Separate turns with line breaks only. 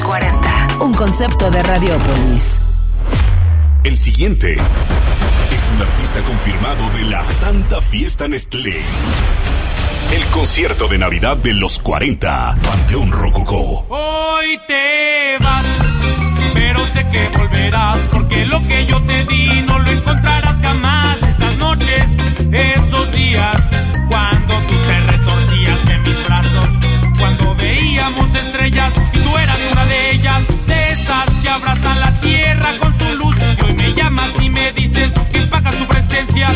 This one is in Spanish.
40. Un concepto de Radiópolis.
El siguiente es un artista confirmado de la Santa Fiesta Nestlé. El concierto de Navidad de los 40, Panteón Rococó.
Hoy te vas, pero sé que volverás.